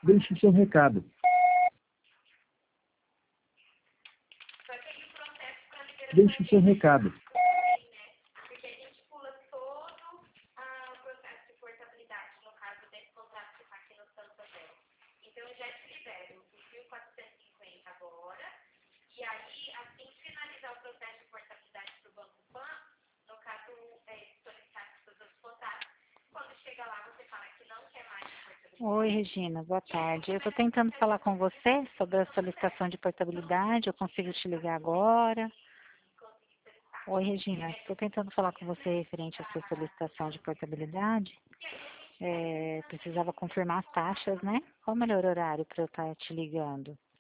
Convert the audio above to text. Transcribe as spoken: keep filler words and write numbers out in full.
Deixe seu recado. Deixe seu recado. Porque a gente pula todo ah, o processo de portabilidade, no caso desse contrato que está aqui no Santander. Então, eu já te libero os mil quatrocentos e cinquenta agora, e aí, assim que finalizar o processo de portabilidade para o Banco Pan, no caso, é, solicitar todos os contratos, quando chega lá, você fala que não quer mais portabilidade. Oi, Regina, boa tarde. Eu estou tentando falar com você sobre a solicitação de portabilidade. Eu consigo te ligar agora? Oi, Regina, estou tentando falar com você referente à sua solicitação de portabilidade. É, precisava confirmar as taxas, né? Qual o melhor horário para eu estar te ligando?